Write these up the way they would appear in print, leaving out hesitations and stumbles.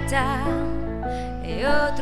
svegliata e ho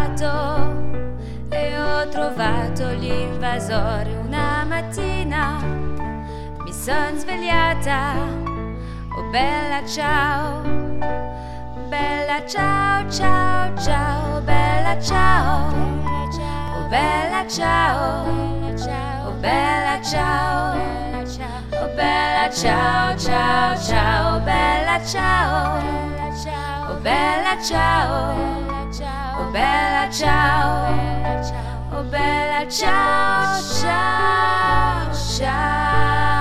trovato l'invasore. Una mattina mi son svegliata, oh bella ciao, bella ciao, ciao, ciao, bella ciao, oh bella ciao, oh bella ciao, oh bella ciao, ciao, ciao, bella ciao, oh bella ciao, oh bella ciao, oh bella ciao, ciao, ciao.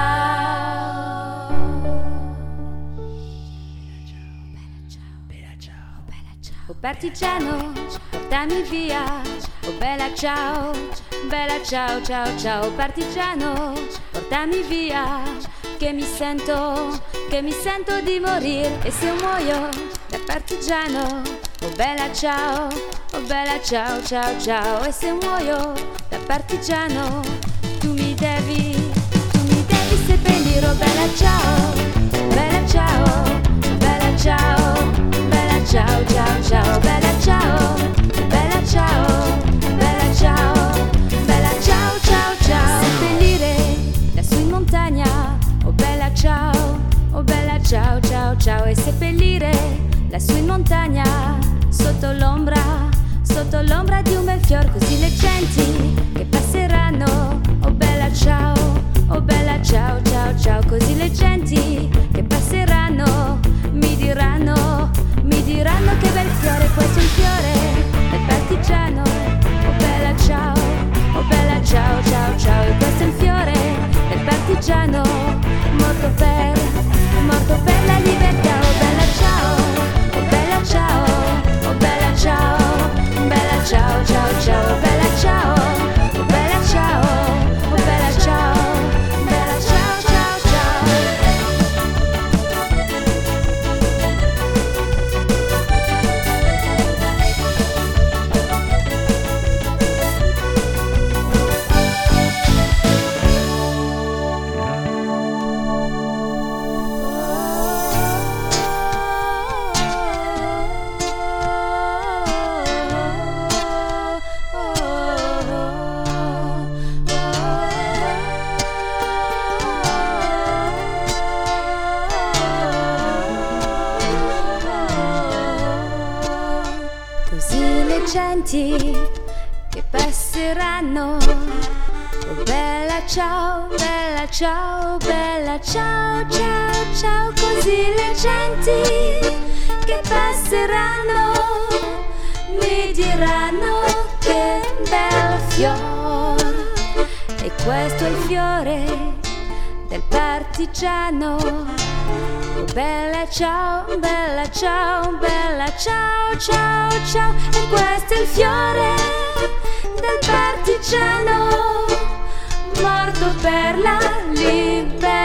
Oh partigiano, portami via, oh bella ciao, ciao, ciao, oh partigiano, portami via, che mi sento di morire. E se muoio da partigiano, oh bella ciao, ciao, ciao, e se muoio da partigiano, tu mi devi seppellire, oh bella ciao, ciao, bella ciao, ciao, ciao, ciao, bella ciao, bella ciao, bella ciao, bella ciao, ciao, ciao. Seppellire lassù in montagna, oh bella ciao, ciao, ciao, e seppellire lassù in montagna, sotto l'ombra di un bel fior, così le genti che passeranno, oh bella ciao, ciao, ciao, così le genti che passeranno mi diranno che bel fiore, questo è il fiore del partigiano, oh bella ciao, ciao, ciao, e questo è il fiore del partigiano, morto per la libertà, oh bella ciao, ciao, oh bella ciao, ciao, ciao, bella ciao, oh bella ciao, oh bella ciao, ciao, ciao, ciao. Così le genti che passeranno, oh bella ciao, ciao, ciao, ciao, così le genti che passeranno mi diranno che bel fiore, e questo è il fiore del partigiano, oh bella ciao, ciao, ciao, ciao, e questo è il fiore del partigiano, morto per la libertà.